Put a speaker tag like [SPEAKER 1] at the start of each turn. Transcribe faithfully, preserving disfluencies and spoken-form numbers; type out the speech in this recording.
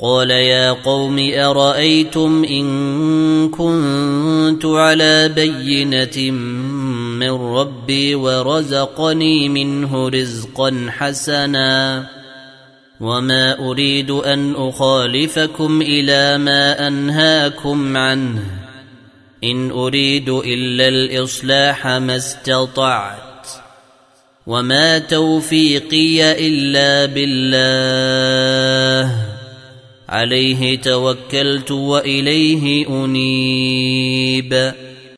[SPEAKER 1] قال يا قوم أرأيتم إن كنت على بينة من ربي ورزقني منه رزقا حسنا وما أريد أن أخالفكم إلى ما أنهاكم عنه إن أريد إلا الإصلاح ما استطعت وما توفيقي إلا بالله عليه توكلت وإليه أنيب.